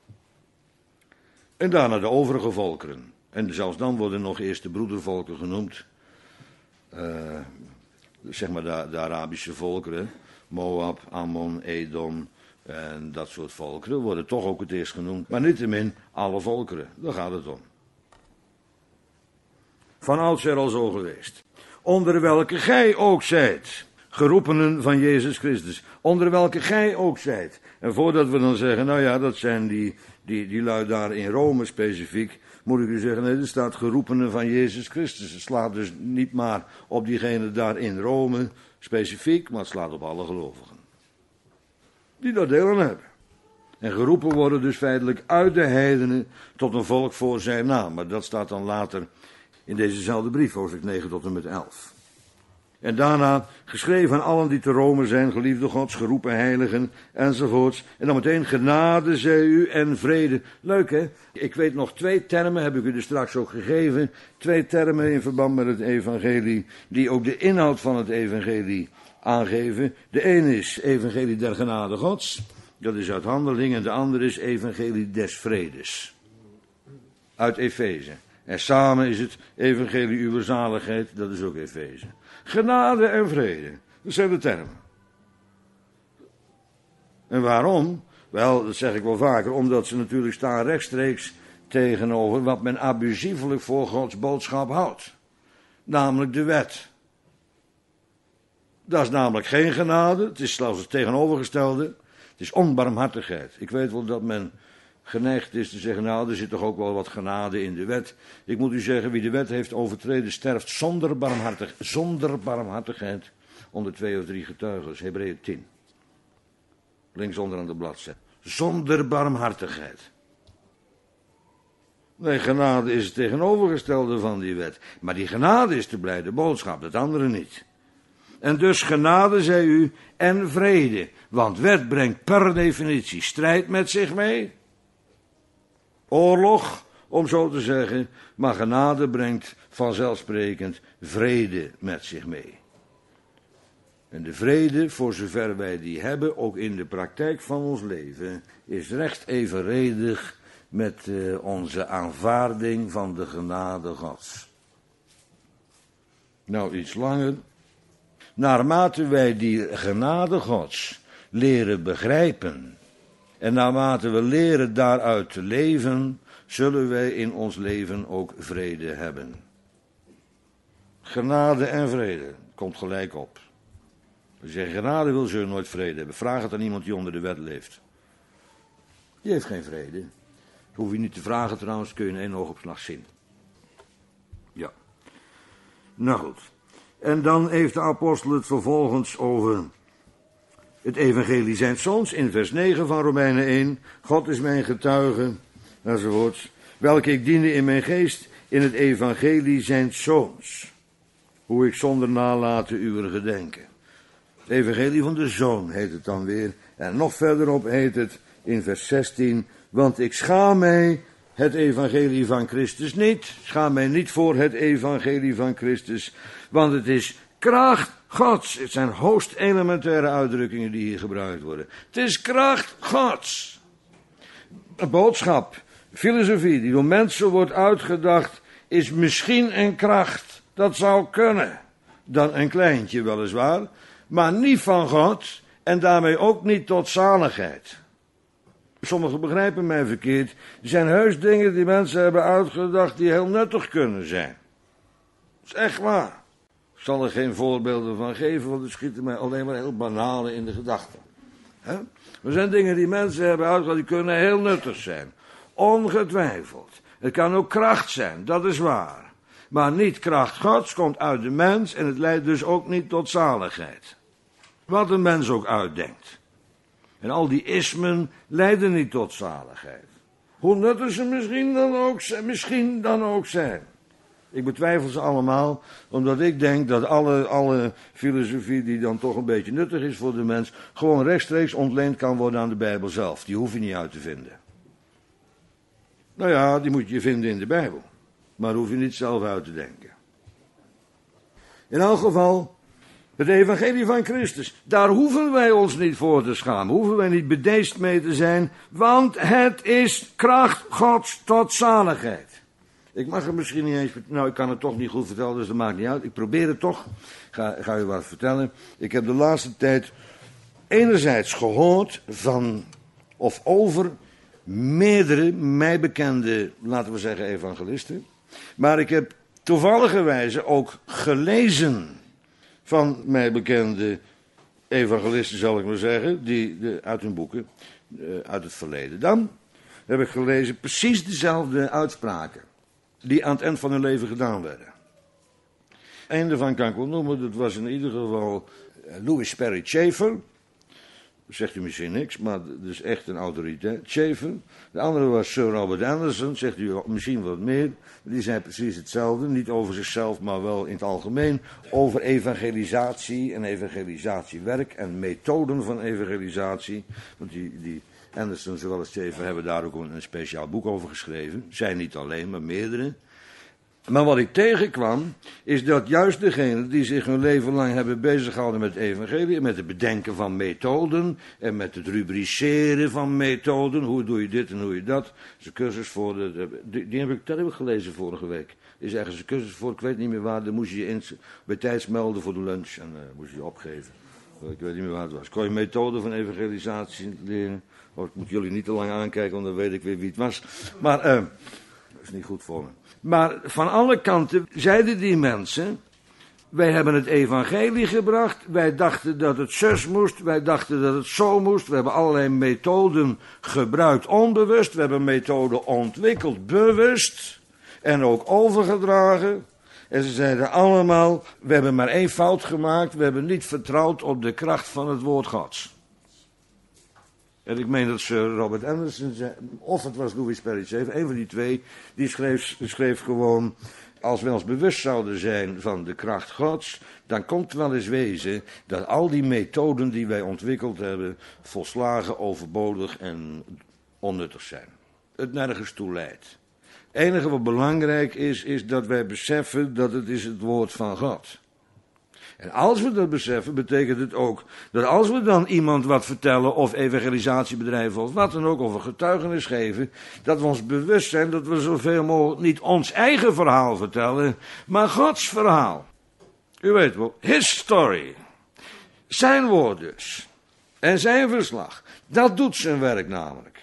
en daarna de overige volkeren. En zelfs dan worden nog eerst de broedervolken genoemd. Zeg maar de Arabische volkeren. Moab, Ammon, Edom en dat soort volkeren worden toch ook het eerst genoemd. Maar niettemin alle volkeren, daar gaat het om. Van oudsher al zo geweest. Onder welke gij ook zijt. Geroepenen van Jezus Christus. Onder welke gij ook zijt. En voordat we dan zeggen, nou ja, dat zijn die lui daar in Rome specifiek, moet ik u zeggen, nee, er staat geroepenen van Jezus Christus. Het slaat dus niet maar op diegenen daar in Rome specifiek, maar het slaat op alle gelovigen. Die daar deel aan hebben. En geroepen worden dus feitelijk uit de heidenen tot een volk voor zijn naam. Maar dat staat dan later in dezezelfde brief, hoofdstuk 9 tot en met 11. En daarna geschreven aan allen die te Rome zijn, geliefde Gods, geroepen heiligen, enzovoorts. En dan meteen genade zij u en vrede. Leuk hè? Ik weet nog 2 termen, heb ik u er straks ook gegeven. 2 termen in verband met het evangelie, die ook de inhoud van het evangelie aangeven. De ene is evangelie der genade Gods, dat is uit Handelingen. En de andere is evangelie des vredes, uit Efeze. En samen is het evangelie uwer zaligheid, dat is ook Efeze. Genade en vrede, dat zijn de termen. En waarom? Wel, dat zeg ik wel vaker, omdat ze natuurlijk staan rechtstreeks tegenover wat men abusievelijk voor Gods boodschap houdt. Namelijk de wet. Dat is namelijk geen genade, het is zelfs het tegenovergestelde. Het is onbarmhartigheid. Ik weet wel dat men geneigd is te zeggen, nou, er zit toch ook wel wat genade in de wet. Ik moet u zeggen, wie de wet heeft overtreden, sterft zonder barmhartigheid onder 2 of 3 getuigen. Hebreeën 10. Links onderaan de bladzijde. Zonder barmhartigheid. Nee, genade is het tegenovergestelde van die wet. Maar die genade is de blijde boodschap, dat andere niet. En dus genade zij u en vrede. Want wet brengt per definitie strijd met zich mee. Oorlog, om zo te zeggen, maar genade brengt vanzelfsprekend vrede met zich mee. En de vrede, voor zover wij die hebben, ook in de praktijk van ons leven, is recht evenredig met onze aanvaarding van de genade Gods. Nou, iets langer. Naarmate wij die genade Gods leren begrijpen, en naarmate we leren daaruit te leven, zullen wij in ons leven ook vrede hebben. Genade en vrede, komt gelijk op. Als je zegt genade wil, zul je nooit vrede hebben. Vraag het aan iemand die onder de wet leeft. Die heeft geen vrede. Dat hoef je niet te vragen trouwens, kun je in 1 oogopslag zien. Ja. Nou goed. En dan heeft de apostel het vervolgens over het evangelie zijns zoons in vers 9 van Romeinen 1. God is mijn getuige, enzovoorts. Welke ik diende in mijn geest in het evangelie zijns zoons. Hoe ik zonder nalaten uw gedenken. Het evangelie van de zoon heet het dan weer. En nog verderop heet het in vers 16. Want ik schaam mij het evangelie van Christus niet. Schaam mij niet voor het evangelie van Christus, want het is kracht Gods. Het zijn hoogst elementaire uitdrukkingen die hier gebruikt worden. Het is kracht Gods. Een boodschap, filosofie die door mensen wordt uitgedacht, is misschien een kracht. Dat zou kunnen. Dan een kleintje weliswaar, maar niet van God en daarmee ook niet tot zaligheid. Sommigen begrijpen mij verkeerd. Er zijn heus dingen die mensen hebben uitgedacht die heel nuttig kunnen zijn. Dat is echt waar. Ik zal er geen voorbeelden van geven, want het schieten mij alleen maar heel banale in de gedachten. Er zijn dingen die mensen hebben uitgedacht die kunnen heel nuttig zijn. Ongetwijfeld. Het kan ook kracht zijn, dat is waar. Maar niet kracht Gods komt uit de mens en het leidt dus ook niet tot zaligheid. Wat een mens ook uitdenkt. En al die ismen leiden niet tot zaligheid. Hoe nuttig ze misschien dan ook zijn. Ik betwijfel ze allemaal, omdat ik denk dat alle filosofie die dan toch een beetje nuttig is voor de mens, gewoon rechtstreeks ontleend kan worden aan de Bijbel zelf. Die hoef je niet uit te vinden. Nou ja, die moet je vinden in de Bijbel. Maar hoef je niet zelf uit te denken. In elk geval, het evangelie van Christus, daar hoeven wij ons niet voor te schamen. Hoeven wij niet bedeesd mee te zijn, want het is kracht Gods tot zaligheid. Ik mag het misschien niet eens, ik kan het toch niet goed vertellen, dus dat maakt niet uit. Ik probeer het toch, ga u wat vertellen. Ik heb de laatste tijd enerzijds gehoord van, of over meerdere mij bekende, laten we zeggen, evangelisten. Maar ik heb toevalligerwijze ook gelezen van mij bekende evangelisten, zal ik maar zeggen, uit hun boeken, uit het verleden. Dan heb ik gelezen precies dezelfde uitspraken die aan het eind van hun leven gedaan werden. Eén daarvan kan ik wel noemen, dat was in ieder geval Louis Sperry Chafer. Zegt u misschien niks, maar dat is echt een autoriteit. Chafer. De andere was Sir Robert Anderson, zegt u misschien wat meer. Die zei precies hetzelfde, niet over zichzelf, maar wel in het algemeen. Over evangelisatie en evangelisatiewerk en methoden van evangelisatie. Want die Anderson, zowel als Chafer, hebben daar ook een speciaal boek over geschreven. Zij niet alleen, maar meerdere. Maar wat ik tegenkwam, is dat juist degenen die zich hun leven lang hebben beziggehouden met het evangelie, met het bedenken van methoden en met het rubriceren van methoden, hoe doe je dit en hoe je dat, is een cursus voor, dat heb ik gelezen vorige week, is ergens een cursus voor, ik weet niet meer waar, daar moest je je bij tijds melden voor de lunch en moest je je opgeven. Ik weet niet meer waar het was. Kon je methoden van evangelisatie leren? Ik moet jullie niet te lang aankijken, want dan weet ik weer wie het was. Maar dat is niet goed voor me. Maar van alle kanten zeiden die mensen, wij hebben het evangelie gebracht, wij dachten dat het zus moest, wij dachten dat het zo moest, we hebben allerlei methoden gebruikt onbewust, we hebben methoden ontwikkeld bewust en ook overgedragen. En ze zeiden allemaal, we hebben maar één fout gemaakt, we hebben niet vertrouwd op de kracht van het woord Gods. En ik meen dat Sir Robert Anderson zei, of het was Louis Sperry Chafer, een van die twee, die schreef gewoon, als we ons bewust zouden zijn van de kracht Gods, dan komt wel eens wezen dat al die methoden die wij ontwikkeld hebben, volslagen overbodig en onnuttig zijn. Het nergens toe leidt. Het enige wat belangrijk is dat wij beseffen dat het is het woord van God. En als we dat beseffen, betekent het ook dat als we dan iemand wat vertellen, of evangelisatiebedrijven, of wat dan ook, of een getuigenis geven, dat we ons bewust zijn dat we zoveel mogelijk niet ons eigen verhaal vertellen, maar Gods verhaal. U weet wel, his story. Zijn woord dus. En zijn verslag. Dat doet zijn werk namelijk.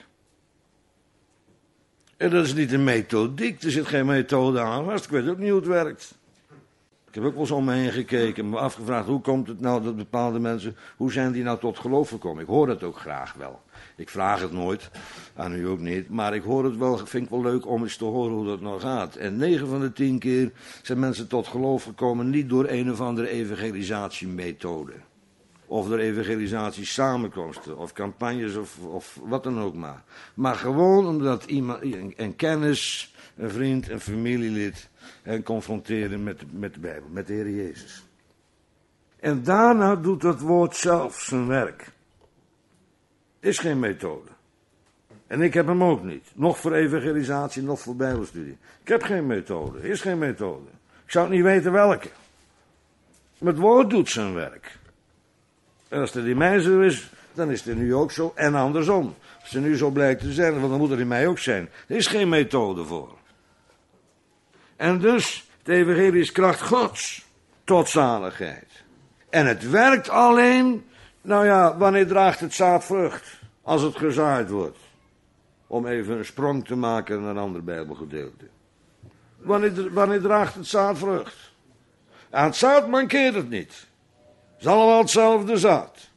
En dat is niet een methodiek, er zit geen methode aan vast, ik weet ook niet hoe het werkt. Ik heb ook wel eens om me heen gekeken en me afgevraagd, hoe komt het nou dat bepaalde mensen, hoe zijn die nou tot geloof gekomen? Ik hoor dat ook graag wel. Ik vraag het nooit, aan u ook niet, maar ik hoor het wel, vind ik wel leuk om eens te horen hoe dat nou gaat. En 9 van de 10 keer zijn mensen tot geloof gekomen, niet door een of andere evangelisatiemethode. Of door evangelisatiesamenkomsten, of campagnes, of wat dan ook maar. Maar gewoon omdat iemand, een kennis, een vriend, een familielid, hen confronteren met de Bijbel, met de Heer Jezus. En daarna doet dat woord zelf zijn werk. Is geen methode. En ik heb hem ook niet. Nog voor evangelisatie, nog voor bijbelstudie. Ik heb geen methode. Er is geen methode. Ik zou het niet weten welke. Maar het woord doet zijn werk. En als het in mij zo is, dan is het nu ook zo. En andersom. Als het nu zo blijkt te zijn, want dan moet het in mij ook zijn. Er is geen methode voor. En dus, het evangelie is kracht Gods tot zaligheid. En het werkt alleen, wanneer draagt het zaad vrucht? Als het gezaaid wordt. Om even een sprong te maken naar een ander bijbelgedeelte. Wanneer draagt het zaad vrucht? Aan het zaad mankeert het niet. Het is allemaal hetzelfde zaad.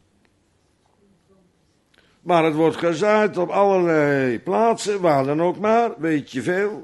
Maar het wordt gezaaid op allerlei plaatsen, waar dan ook maar, weet je veel.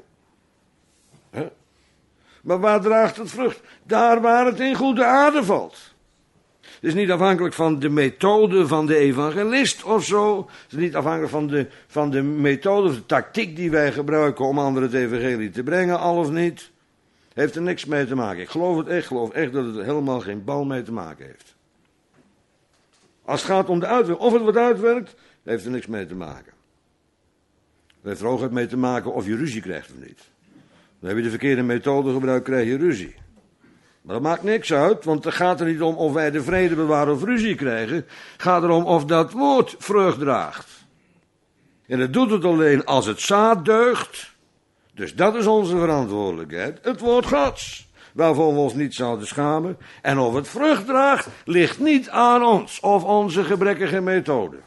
Maar waar draagt het vrucht? Daar waar het in goede aarde valt. Het is niet afhankelijk van de methode van de evangelist of zo. Het is niet afhankelijk van de methode of de tactiek die wij gebruiken om anderen het evangelie te brengen, al of niet. Heeft er niks mee te maken. Ik geloof echt dat het er helemaal geen bal mee te maken heeft. Als het gaat om de uitwerking, of het wat uitwerkt, heeft er niks mee te maken. Het heeft er hooguit mee te maken of je ruzie krijgt of niet. Dan heb je de verkeerde methode gebruikt, krijg je ruzie. Maar dat maakt niks uit, want het gaat er niet om of wij de vrede bewaren of ruzie krijgen. Het gaat erom of dat woord vrucht draagt. En het doet het alleen als het zaad deugt. Dus dat is onze verantwoordelijkheid. Het woord Gods, waarvoor we ons niet zouden schamen. En of het vrucht draagt, ligt niet aan ons of onze gebrekkige methode.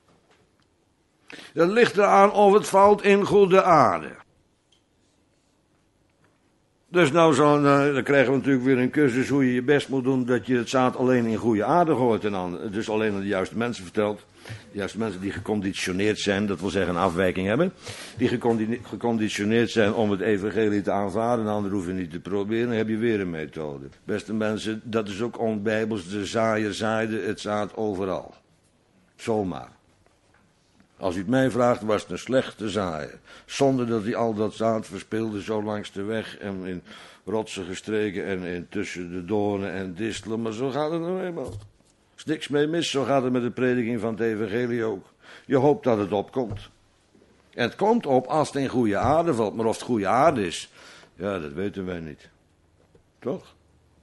Het ligt eraan of het valt in goede aarde. Dus dan krijgen we natuurlijk weer een cursus hoe je je best moet doen dat je het zaad alleen in goede aarde gooit en dus alleen aan de juiste mensen vertelt. De juiste mensen die geconditioneerd zijn, dat wil zeggen een afwijking hebben, die geconditioneerd zijn om het evangelie te aanvaarden, en anderen hoeven niet te proberen, dan heb je weer een methode. Beste mensen, dat is ook onbijbels, de zaaier zaaide het zaad overal. Zomaar. Als u het mij vraagt, was het een slechte zaaier. Zonder dat hij al dat zaad verspeelde zo langs de weg en in rotsige streken en in tussen de doornen en distelen. Maar zo gaat het nou eenmaal. Er is niks mee mis, zo gaat het met de prediking van het evangelie ook. Je hoopt dat het opkomt. En het komt op als het in goede aarde valt. Maar of het goede aarde is, ja, dat weten wij niet. Toch?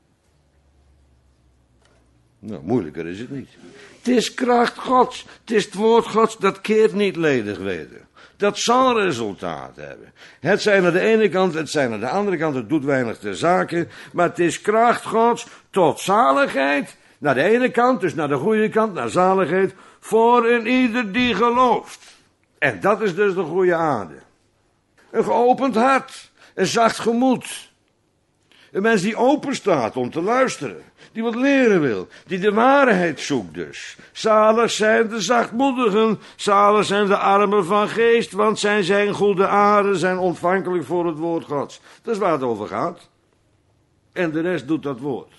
Nou, moeilijker is het niet. Het is kracht Gods. Het is het woord Gods, dat keert niet ledig weder. Dat zal resultaat hebben. Het zij naar de ene kant, het zij naar de andere kant, het doet weinig ter zake. Maar het is kracht Gods tot zaligheid. Naar de ene kant, dus naar de goede kant, naar zaligheid. Voor een ieder die gelooft. En dat is dus de goede aarde. Een geopend hart. Een zacht gemoed. Een mens die open staat om te luisteren. Die wat leren wil. Die de waarheid zoekt dus. Zalig zijn de zachtmoedigen. Zalig zijn de armen van geest. Want zijn goede aarde, zijn ontvankelijk voor het woord Gods. Dat is waar het over gaat. En de rest doet dat woord.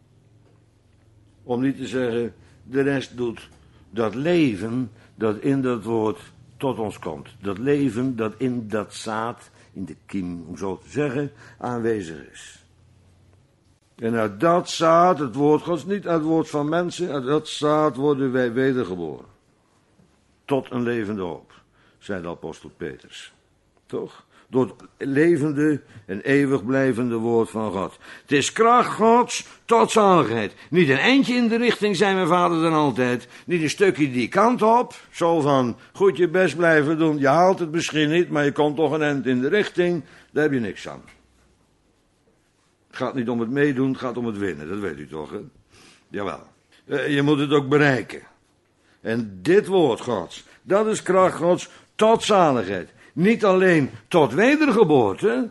Om niet te zeggen, de rest doet dat leven dat in dat woord tot ons komt. Dat leven dat in dat zaad, in de kiem, om zo te zeggen, aanwezig is. En uit dat zaad, het woord Gods, niet uit het woord van mensen, uit dat zaad worden wij wedergeboren. Tot een levende hoop, zei de apostel Petrus. Toch? Door het levende en eeuwig blijvende woord van God. Het is kracht Gods tot zaligheid. Niet een eindje in de richting, zei mijn vader dan altijd. Niet een stukje die kant op. Zo van, goed je best blijven doen. Je haalt het misschien niet, maar je komt toch een eind in de richting. Daar heb je niks aan. Het gaat niet om het meedoen, het gaat om het winnen. Dat weet u toch, hè? Jawel. Je moet het ook bereiken. En dit woord Gods, dat is kracht Gods tot zaligheid. Niet alleen tot wedergeboorte,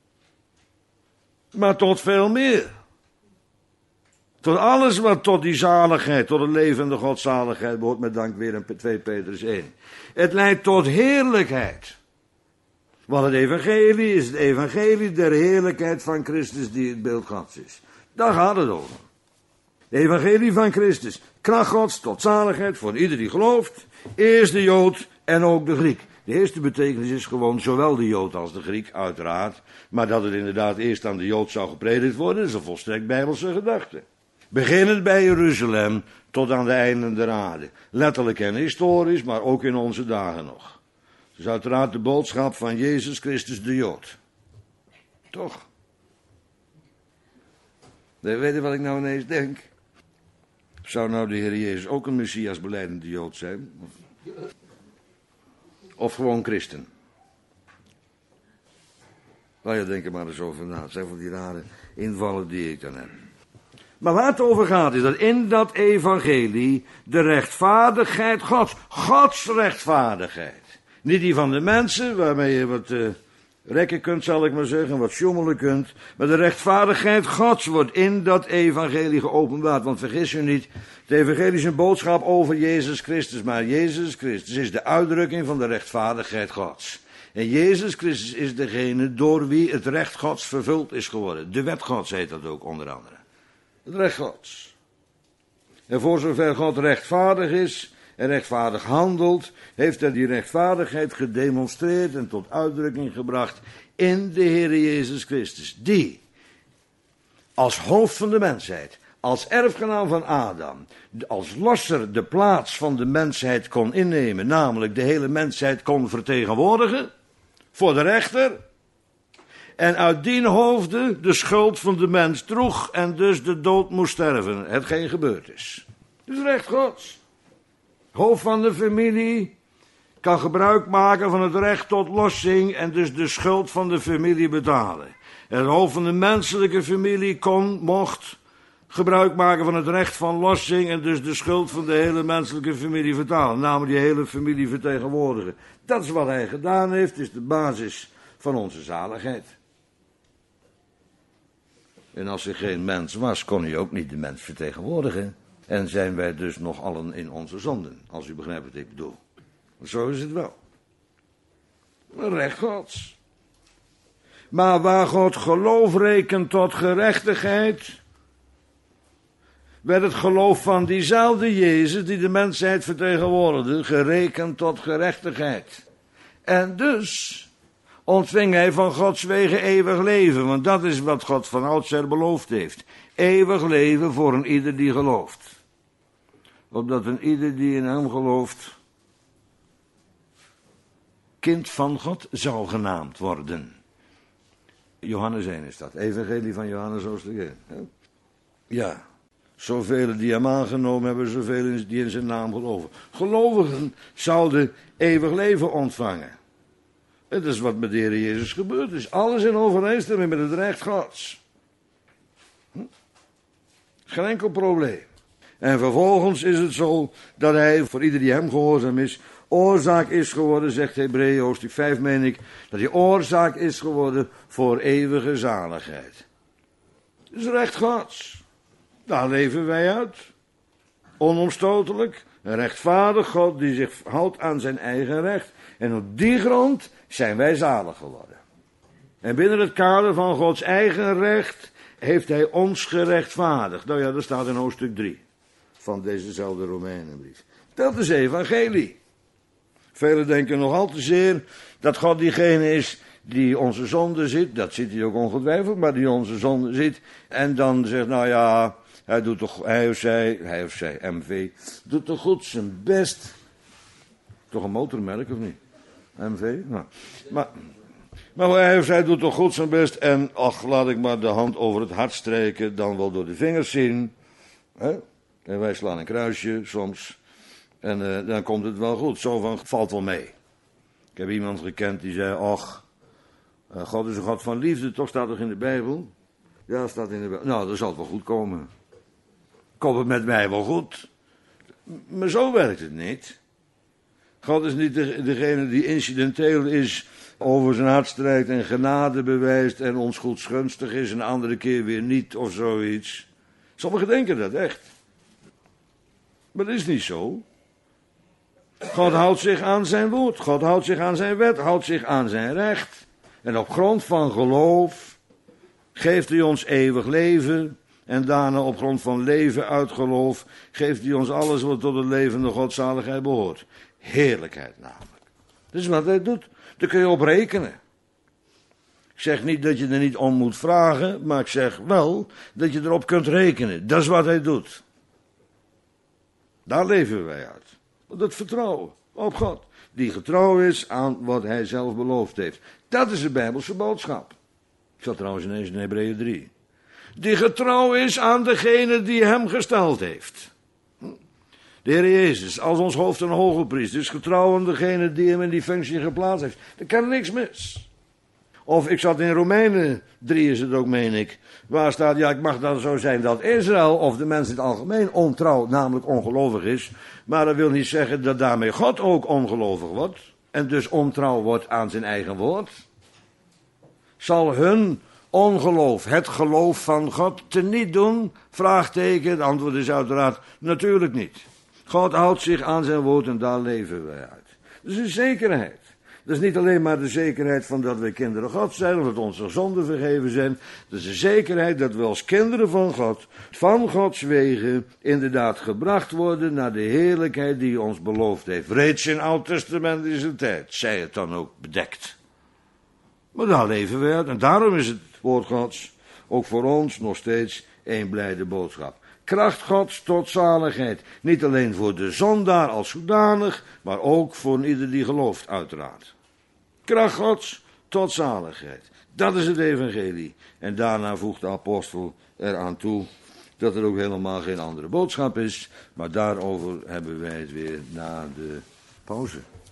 maar tot veel meer. Tot alles wat tot die zaligheid, tot het levende godzaligheid behoort, met dank weer in 2 Petrus 1. Het leidt tot heerlijkheid. Want het evangelie is het evangelie der heerlijkheid van Christus die het beeld Gods is. Daar gaat het over. Het evangelie van Christus, kracht Gods tot zaligheid voor ieder die gelooft. Eerst de Jood en ook de Griek. De eerste betekenis is gewoon zowel de Jood als de Griek, uiteraard. Maar dat het inderdaad eerst aan de Jood zou gepredikt worden, is een volstrekt bijbelse gedachte. Beginnend bij Jeruzalem tot aan de einden der aarde. Letterlijk en historisch, maar ook in onze dagen nog. is uiteraard de boodschap van Jezus Christus de Jood. Toch? Weet je wat ik nou ineens denk? Zou nou de Heer Jezus ook een Messias belijdende Jood zijn? Of gewoon christen? Nou ja, denk er maar eens over na. Het zijn van die rare invallen die ik dan heb. Maar waar het over gaat is dat in dat evangelie de rechtvaardigheid Gods rechtvaardigheid. Niet die van de mensen, waarmee je wat rekken kunt, zal ik maar zeggen, wat sjoemelen kunt. Maar de rechtvaardigheid Gods wordt in dat evangelie geopenbaard. Want vergis je niet, het evangelie is een boodschap over Jezus Christus. Maar Jezus Christus is de uitdrukking van de rechtvaardigheid Gods. En Jezus Christus is degene door wie het recht Gods vervuld is geworden. De wet Gods heet dat ook onder andere. Het recht Gods. En voor zover God rechtvaardig is en rechtvaardig handelt, heeft hij die rechtvaardigheid gedemonstreerd en tot uitdrukking gebracht in de Heer Jezus Christus. Die als hoofd van de mensheid, als erfgenaam van Adam, als losser de plaats van de mensheid kon innemen, namelijk de hele mensheid kon vertegenwoordigen voor de rechter. En uit dien hoofde de schuld van de mens droeg en dus de dood moest sterven. Hetgeen gebeurd is. Dus recht Gods. Hoofd van de familie kan gebruik maken van het recht tot lossing en dus de schuld van de familie betalen. En het hoofd van de menselijke familie mocht gebruik maken van het recht van lossing en dus de schuld van de hele menselijke familie vertalen. Namelijk die hele familie vertegenwoordigen. Dat is wat hij gedaan heeft, is de basis van onze zaligheid. En als er geen mens was, kon hij ook niet de mens vertegenwoordigen. En zijn wij dus nog allen in onze zonden, als u begrijpt wat ik bedoel. Zo is het wel. Recht Gods. Maar waar God geloof rekent tot gerechtigheid, werd het geloof van diezelfde Jezus, die de mensheid vertegenwoordigde, gerekend tot gerechtigheid. En dus ontving hij van Gods wegen eeuwig leven, want dat is wat God van oudsher beloofd heeft. Eeuwig leven voor een ieder die gelooft. Opdat een ieder die in hem gelooft kind van God zal genaamd worden. Johannes 1 is dat, evangelie van Johannes hoofdstuk 1. Ja, zoveel die hem aangenomen hebben, zoveel die in zijn naam geloven. Gelovigen zouden eeuwig leven ontvangen. Het is wat met de Heer Jezus gebeurd is. Alles in overeenstemming met het recht Gods. Geen enkel probleem. En vervolgens is het zo dat hij, voor ieder die hem gehoorzaam is, oorzaak is geworden, zegt Hebreeën hoofdstuk 5, meen ik, dat hij oorzaak is geworden voor eeuwige zaligheid. Dat is recht Gods. Daar leven wij uit. Onomstotelijk, een rechtvaardig God die zich houdt aan zijn eigen recht. En op die grond zijn wij zalig geworden. En binnen het kader van Gods eigen recht heeft hij ons gerechtvaardigd. Nou ja, dat staat in hoofdstuk 3 van dezezelfde Romeinenbrief. Dat is evangelie. Velen denken nog al te zeer dat God diegene is die onze zonde ziet. Dat ziet hij ook ongetwijfeld, maar die onze zonde ziet. En dan zegt, nou ja, hij of zij, MV, doet toch goed zijn best. Toch een motormerk of niet? MV? Nou, maar hij of zij doet toch goed zijn best. En ach, laat ik maar de hand over het hart strijken, dan wel door de vingers zien. Hè? En wij slaan een kruisje soms. En dan komt het wel goed. Zo van, valt wel mee. Ik heb iemand gekend die zei, ach, God is een God van liefde. Toch staat toch in de Bijbel? Ja, staat in de Bijbel. Nou, dat zal het wel goed komen. Komt het met mij wel goed? Maar zo werkt het niet. God is niet degene die incidenteel is, over zijn hart strijkt en genade bewijst en ons goedsgunstig is, een andere keer weer niet of zoiets. Sommigen denken dat echt. Maar dat is niet zo. God houdt zich aan zijn woord, God houdt zich aan zijn wet, houdt zich aan zijn recht. En op grond van geloof geeft hij ons eeuwig leven. En daarna op grond van leven uit geloof geeft hij ons alles wat tot het levende godzaligheid behoort. Heerlijkheid namelijk. Dat is wat hij doet. Daar kun je op rekenen. Ik zeg niet dat je er niet om moet vragen, maar ik zeg wel dat je erop kunt rekenen. Dat is wat hij doet. Daar leven wij uit. Dat vertrouwen op God. die getrouw is aan wat hij zelf beloofd heeft. Dat is de Bijbelse boodschap. Ik zat trouwens ineens in Hebreeën 3. Die getrouw is aan degene die hem gesteld heeft. De Heer Jezus, als ons hoofd en hoge priester, is getrouw aan degene die hem in die functie geplaatst heeft. Er kan niks mis. Of ik zat in Romeinen 3 is het ook, meen ik. Waar staat, ja, ik mag dan zo zijn dat Israël of de mens in het algemeen ontrouw, namelijk ongelovig is. Maar dat wil niet zeggen dat daarmee God ook ongelovig wordt. En dus ontrouw wordt aan zijn eigen woord. Zal hun ongeloof, het geloof van God, teniet doen? Vraagteken, het antwoord is uiteraard natuurlijk niet. God houdt zich aan zijn woord en daar leven wij uit. Dat is een zekerheid. Dat is niet alleen maar de zekerheid van dat wij kinderen God zijn, of dat onze zonden vergeven zijn. Dat is de zekerheid dat we als kinderen van Gods wegen, inderdaad gebracht worden naar de heerlijkheid die hij ons beloofd heeft. Reeds in oud-testamentische tijd, zij het dan ook bedekt. Maar daar leven we uit. En daarom is het woord Gods ook voor ons nog steeds een blijde boodschap. Kracht Gods tot zaligheid. Niet alleen voor de zondaar als zodanig, maar ook voor ieder die gelooft, uiteraard. Kracht Gods tot zaligheid. Dat is het evangelie. En daarna voegt de apostel eraan toe dat er ook helemaal geen andere boodschap is. Maar daarover hebben wij het weer na de pauze.